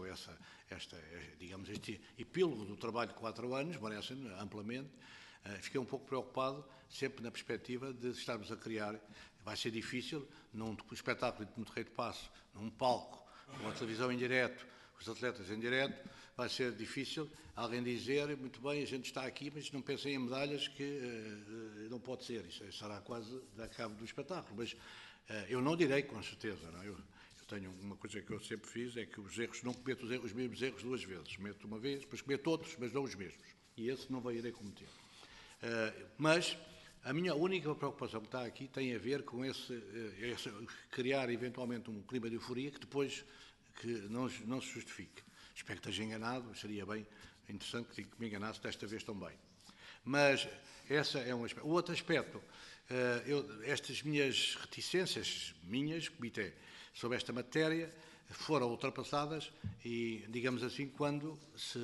este epílogo do trabalho de 4 anos, merecem amplamente, fiquei um pouco preocupado, sempre na perspectiva de estarmos a criar, vai ser difícil, num espetáculo de Monterrey de Paço, num palco, com a televisão em direto, os atletas em direto, vai ser difícil alguém dizer, muito bem, a gente está aqui, mas não pensem em medalhas que não pode ser, isso será quase dar cabo do espetáculo, mas eu não direi com certeza, não é? Eu tenho uma coisa que eu sempre fiz, é que os erros, não cometo os mesmos erros 2 vezes, cometo uma vez, depois cometo outros, mas não os mesmos, e esse não vai irei cometer. Mas a minha única preocupação que está aqui tem a ver com criar eventualmente um clima de euforia que depois não se justifique. Espero que esteja enganado, seria bem interessante que me enganasse desta vez também. Mas esse é um aspecto. O outro aspecto, estas minhas reticências, Comitê, sobre esta matéria, foram ultrapassadas e, digamos assim, quando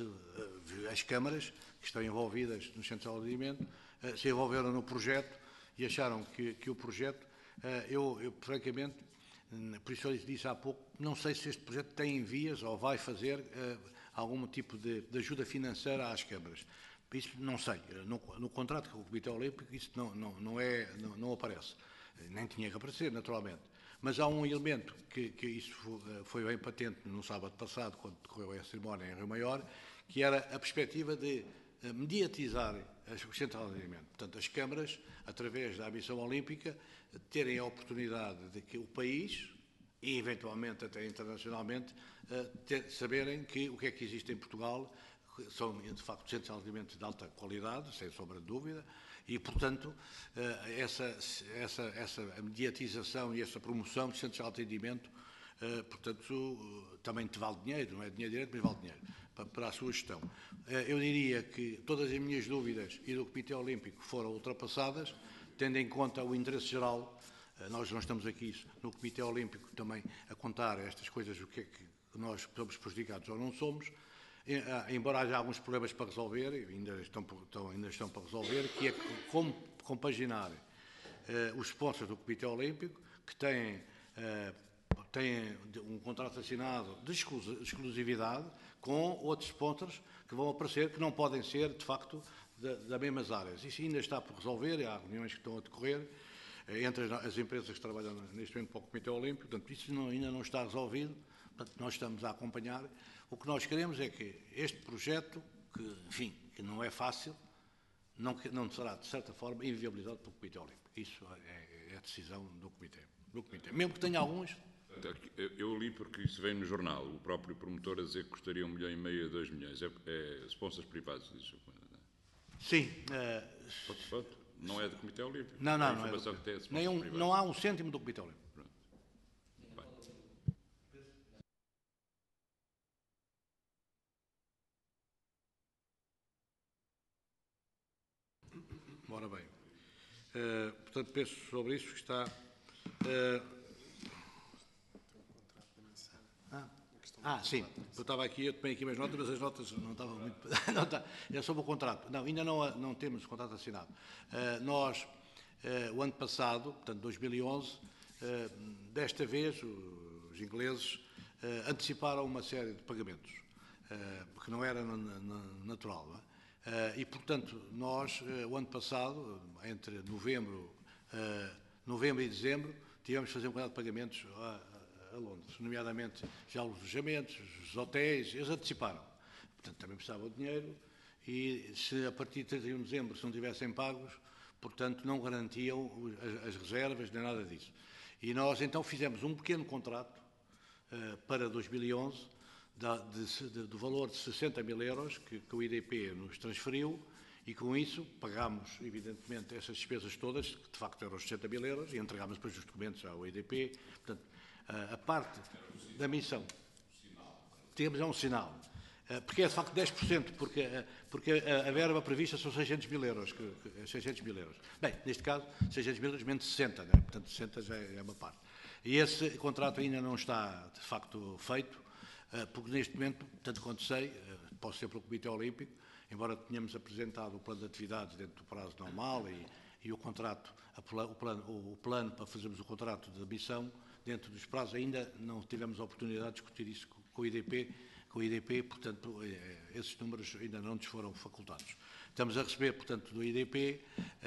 as câmaras que estão envolvidas no Centro de Alojamento se envolveram no projeto e acharam que o projeto, eu francamente, por isso eu disse há pouco, não sei se este projeto tem vias ou vai fazer algum tipo de ajuda financeira às câmaras. Isso não sei. No contrato com o Comitê Olímpico isso não aparece. Nem tinha que aparecer, naturalmente. Mas há um elemento que isso foi bem patente no sábado passado, quando decorreu a cerimónia em Rio Maior, que era a perspectiva de mediatizar o Centro de Alojamento. Portanto, as câmaras, através da ambição olímpica, terem a oportunidade de que o país, e eventualmente até internacionalmente, saberem o que é que existe em Portugal, são de facto centros de alojamento de alta qualidade, sem sombra de dúvida, e portanto essa mediatização e essa promoção de centros de atendimento, portanto, também te vale dinheiro, não é dinheiro direto, mas vale dinheiro para a sua gestão. Eu diria que todas as minhas dúvidas e do Comitê Olímpico foram ultrapassadas, tendo em conta o interesse geral. Nós não estamos aqui no Comitê Olímpico também a contar estas coisas, o que é que nós somos prejudicados ou não somos, embora haja alguns problemas para resolver, ainda estão para resolver, que é como compaginar os sponsors do Comitê Olímpico, que têm um contrato assinado de exclusividade, com outros sponsors que vão aparecer, que não podem ser, de facto, das mesmas áreas. Isso ainda está por resolver, há reuniões que estão a decorrer entre as empresas que trabalham neste momento para o Comitê Olímpico, portanto, isso ainda não está resolvido, portanto, nós estamos a acompanhar. O que nós queremos é que este projeto, que não é fácil, não será, de certa forma, inviabilizado pelo Comitê Olímpico. Isso é a decisão do Comitê. Mesmo que tenha alguns... Eu li porque isso vem no jornal, o próprio promotor a dizer que custaria 1,5 milhão a 2 milhões. É sponsors privados, diz o... Sim. Não é do Comitê Olímpico. Não é. Não há um cêntimo do Comitê Olímpico. Ora bem. Portanto, penso sobre isso que está... Sim, eu estava aqui, eu tomei aqui umas notas, mas as notas não estavam muito... Não está, é sobre o contrato. Não, ainda não temos o contrato assinado. Nós, o ano passado, portanto 2011, desta vez os ingleses anteciparam uma série de pagamentos, porque não era natural. Não é? E, portanto, nós, o ano passado, entre novembro e dezembro, tivemos de fazer um contrato de pagamentos a Londres, nomeadamente já os alojamentos, os hotéis, eles anteciparam. Portanto, também precisavam de dinheiro e se a partir de 31 de dezembro se não tivessem pagos, portanto, não garantiam as reservas nem nada disso. E nós então fizemos um pequeno contrato para 2011 do valor de 60 mil euros que o IDP nos transferiu e com isso pagámos, evidentemente, essas despesas todas, que de facto eram os 60 mil euros, e entregámos depois os documentos ao IDP. Portanto, a parte da missão. Temos um sinal. Porque é de facto 10%, porque a verba prevista são 600 mil euros. 600 mil euros. Bem, neste caso, 600 mil euros menos 60, né? Portanto 60 já é uma parte. E esse contrato ainda não está de facto feito, porque neste momento, tanto quanto sei, posso ser pelo Comitê Olímpico, embora tenhamos apresentado o plano de atividades dentro do prazo normal e o contrato, o plano para fazermos o contrato de missão, dentro dos prazos, ainda não tivemos a oportunidade de discutir isso com o IDP, portanto, esses números ainda não nos foram facultados. Estamos a receber, portanto, do IDP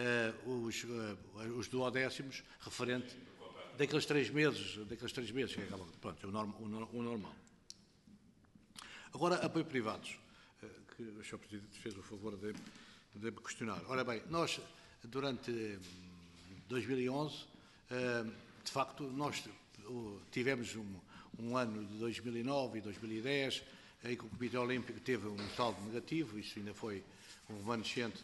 os duodécimos referente daqueles 3 meses, que acabam, pronto, o normal. Agora, apoio privados, que o Sr. Presidente fez o favor de me questionar. Ora bem, nós, durante 2011, de facto, nós tivemos um ano de 2009 e 2010 em que o Comitê Olímpico teve um saldo negativo, isso ainda foi um remanescente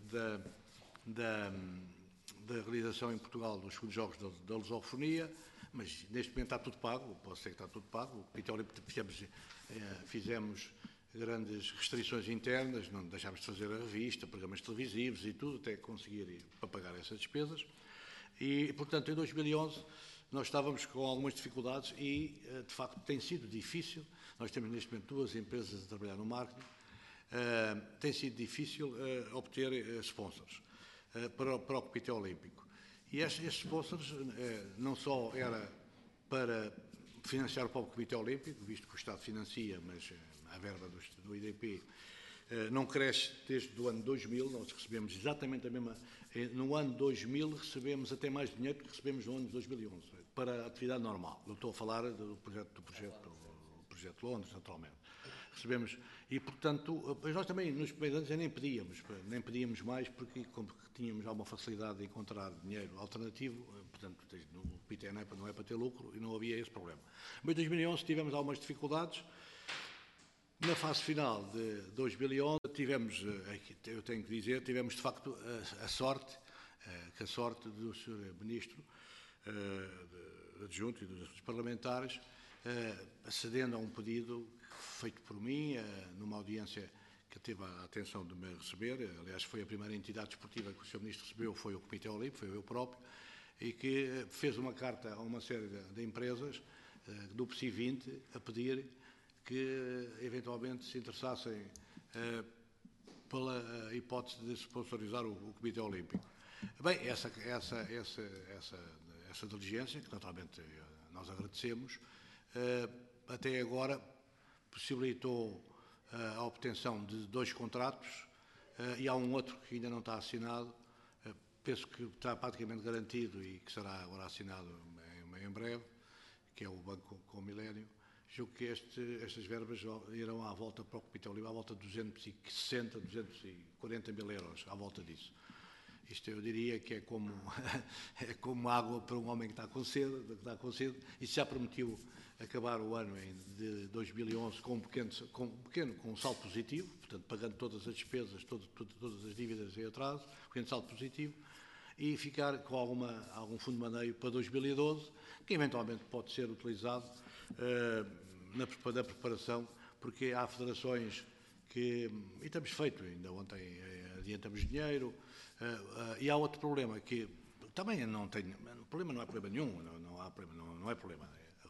da realização em Portugal dos segundos Jogos da Lusofonia, mas neste momento está tudo pago, posso dizer que está tudo pago. O Comitê Olímpico fizemos grandes restrições internas, não deixámos de fazer a revista, programas televisivos e tudo, até conseguir para pagar essas despesas. E, portanto, em 2011 nós estávamos com algumas dificuldades e, de facto, tem sido difícil. Nós temos neste momento 2 empresas a trabalhar no marketing. Tem sido difícil obter sponsors para o Comitê Olímpico. E estes sponsors não só era para financiar o próprio Comitê Olímpico, visto que o Estado financia, mas a verba do IDP não cresce desde o ano 2000, nós recebemos exatamente a mesma... No ano 2000 recebemos até mais dinheiro do que recebemos no ano de 2011, para a atividade normal. Eu estou a falar do projeto Londres, naturalmente. Recebemos, e portanto, nós também nos primeiros anos nem pedíamos mais, porque como tínhamos alguma facilidade de encontrar dinheiro alternativo, portanto, o Comitê não é para ter lucro e não havia esse problema. Mas em 2011 tivemos algumas dificuldades. Na fase final de 2011 tivemos, eu tenho que dizer, tivemos de facto a sorte do Sr. Ministro adjunto e dos parlamentares, acedendo a um pedido feito por mim, numa audiência que teve a atenção de me receber. Aliás, foi a primeira entidade desportiva que o Sr. Ministro recebeu, foi o Comitê Olímpico, foi eu próprio, e que fez uma carta a uma série de empresas do PSI 20 a pedir que eventualmente se interessassem pela hipótese de sponsorizar o Comitê Olímpico. Bem, essa diligência, que naturalmente nós agradecemos, até agora possibilitou a obtenção de 2 contratos e há um outro que ainda não está assinado, penso que está praticamente garantido e que será agora assinado em breve, que é o Banco com o Milénio. Julgo que estas verbas irão à volta para o Comitê Olímpico, à volta de 260, 240 mil euros, à volta disso. Isto eu diria que é como água para um homem que está com sede, e já permitiu acabar o ano de 2011 com um saldo positivo, portanto, pagando todas as despesas, todas as dívidas em atraso, pequeno saldo positivo, e ficar com algum fundo de maneio para 2012, que eventualmente pode ser utilizado na preparação, porque há federações que, e temos feito, ainda ontem adiantamos dinheiro, e há outro problema que também não tem, problema não é problema nenhum, não é problema,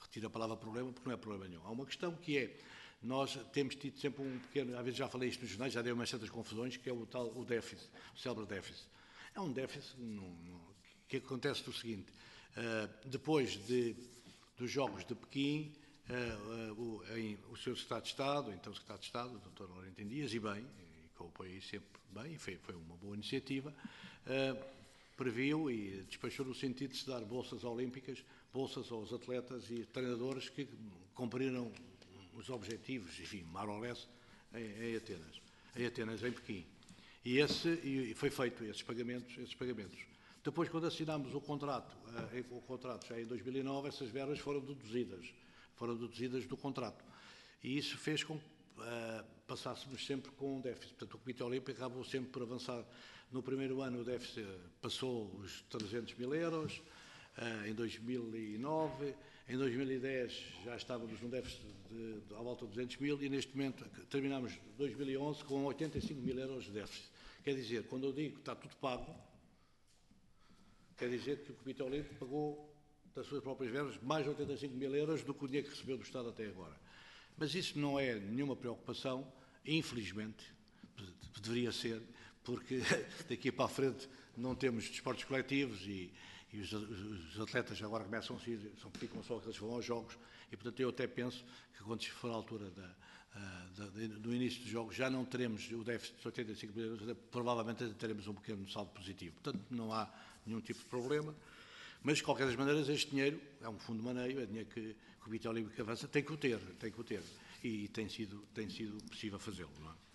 retiro a palavra problema, porque não é problema nenhum. Há uma questão que é, nós temos tido sempre um pequeno, às vezes já falei isto nos jornais, já dei umas certas confusões, que é o déficit, o célebre déficit. É um déficit que acontece do seguinte, depois dos Jogos de Pequim, o seu Secretário de Estado, então o Secretário de Estado, o Dr. Laurentino Dias, e bem, e que eu apoiei sempre bem, foi uma boa iniciativa, previu e despachou no sentido de se dar bolsas olímpicas, bolsas aos atletas e treinadores que cumpriram os objetivos, enfim, mar ou less, em Atenas, em Pequim. E foi feito esses pagamentos. Depois, quando assinámos o contrato já em 2009, essas verbas foram deduzidas do contrato. E isso fez com que passássemos sempre com um déficit. Portanto, o Comitê Olímpico acabou sempre por avançar. No primeiro ano o déficit passou os 300 mil euros, em 2009, em 2010 já estávamos num déficit à volta de 200 mil e neste momento terminamos 2011 com 85 mil euros de déficit. Quer dizer, quando eu digo que está tudo pago, quer dizer que o Comitê Olímpico pagou das suas próprias verbas mais de 85 mil euros do que o dinheiro que recebeu do Estado até agora. Mas isso não é nenhuma preocupação, infelizmente, deveria ser, porque daqui para a frente não temos desportos coletivos e os atletas agora começam a ficam só aqueles que vão aos jogos e, portanto, eu até penso que quando for a altura do início dos jogos já não teremos o déficit de 85 mil euros, provavelmente teremos um pequeno saldo positivo. Portanto, não há nenhum tipo de problema. Mas, de qualquer das maneiras, este dinheiro é um fundo de maneio, é dinheiro que o Comitê Olímpico avança, tem que o ter. E tem sido possível fazê-lo, não é?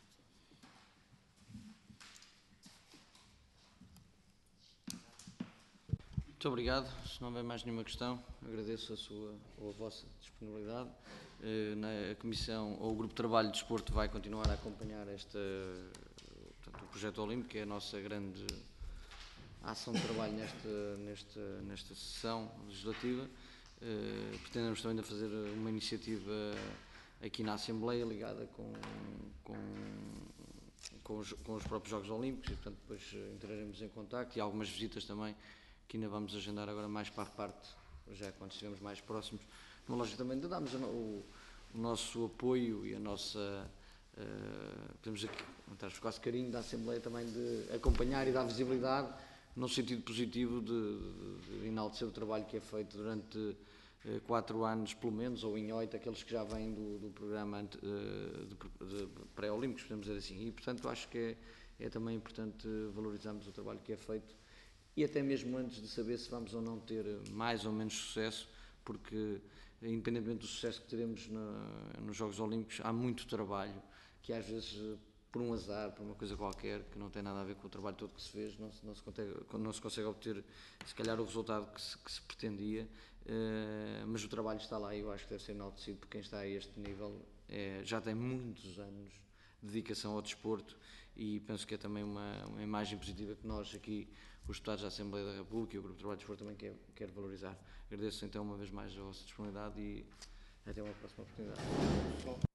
Muito obrigado. Se não houver mais nenhuma questão, agradeço a sua ou a vossa disponibilidade. A Comissão ou o Grupo de Trabalho de Desporto vai continuar a acompanhar portanto, o projeto olímpico, que é a nossa grande ação de trabalho nesta sessão legislativa. Pretendemos também fazer uma iniciativa aqui na Assembleia ligada com os próprios Jogos Olímpicos e, portanto, depois entraremos em contacto e algumas visitas também que ainda vamos agendar agora mais para a parte, já quando estivermos mais próximos, numa lógica também de darmos o nosso apoio e a nossa, temos aqui, quase carinho da Assembleia também de acompanhar e dar visibilidade no sentido positivo de enaltecer o trabalho que é feito durante 4 anos, pelo menos, ou em 8, aqueles que já vêm do programa de pré-olímpicos, podemos dizer assim. E, portanto, acho que é também importante valorizarmos o trabalho que é feito e até mesmo antes de saber se vamos ou não ter mais ou menos sucesso, porque, independentemente do sucesso que teremos nos Jogos Olímpicos, há muito trabalho que às vezes, por um azar, por uma coisa qualquer, que não tem nada a ver com o trabalho todo que se fez, não se consegue obter, se calhar, o resultado que se pretendia, mas o trabalho está lá e eu acho que deve ser enaltecido por quem está a este nível. Já tem muitos anos de dedicação ao desporto e penso que é também uma imagem positiva que nós aqui, os deputados da Assembleia da República e o Grupo de Trabalho de Desporto também quer valorizar. Agradeço então uma vez mais a vossa disponibilidade e até uma próxima oportunidade.